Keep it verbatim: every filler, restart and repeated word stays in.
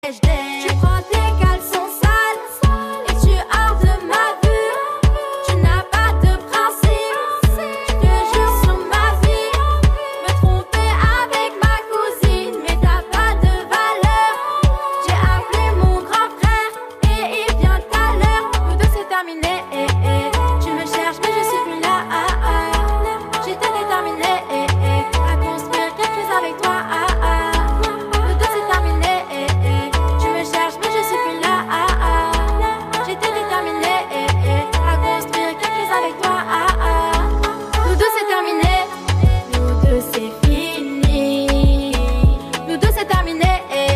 Tu prends tes caleçons sales et tu hors de ma vue. Tu n'as pas de principe, je te jure sur ma vie. Me tromper avec ma cousine, mais t'as pas de valeur. J'ai appelé mon grand frère et il vient tout à l'heure. Nous deux c'est terminé, eh, eh. Tu me cherches mais je suis plus là, ah, ah. J'étais déterminée, eh, eh, à construire quelque chose avec toi, ah, ah. Nous deux c'est terminé, eh, eh. Tu me cherches mais je suis plus là, ah, ah. J'étais déterminée, eh, eh, à construire quelque chose avec toi, ah, ah. Nous deux c'est terminé, nous deux c'est fini. Nous deux c'est terminé, eh,